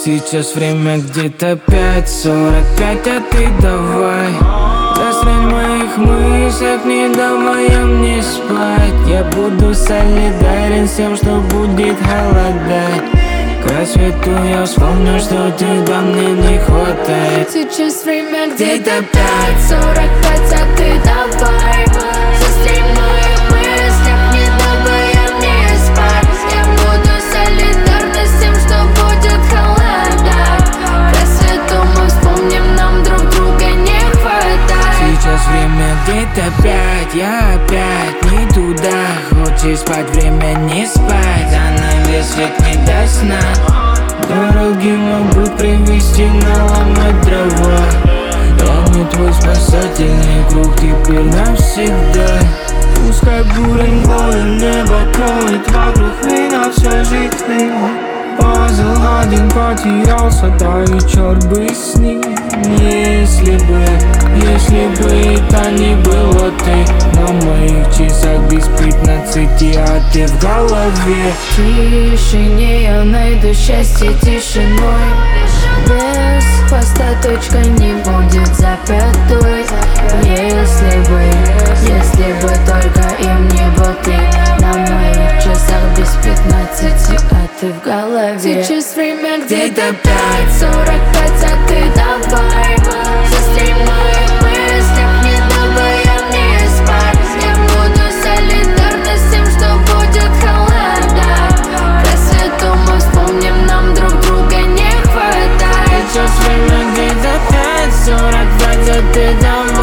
Сейчас время где-то 5:45, а ты давай застрянь в моих мыслях, не давая мне спать. Я буду солидарен с тем, что будет голодать. К рассвету я вспомню, что тебя мне не хватает. Сейчас время где-то 5:45, а ты давай застрянь в моих мыслях, не давая мне спать. Я буду солидарна с тем, что будет холодать. К рассвету мы вспомним, нам друг друга не хватает. Сейчас время где-то 5, я опять не туда. Хочешь спать, время не спать, а на весь век не до сна. Дороги могут привести, наломать дрова. Я не твой спасательный круг теперь навсегда. Пускай буря мглой небо кроет вокруг меня всю жизнь. Пазл один потерялся, да и черт бы с ним. Если бы это не было ты на моих часах без 15, а ты в голове. В тишине я найду счастье тишиной. Без хвоста точка не будет запятой. Если бы только им не был ты на моих часах без 15, а ты в голове. Сейчас время где-то 5:45, а ты давай застрянь в моих мыслях, не давая мне спать. Я буду солидарна с тем, что будет холодать. К рассвету мы вспомним, нам друг друга не хватает. Сейчас время где-то 5:45, а ты давай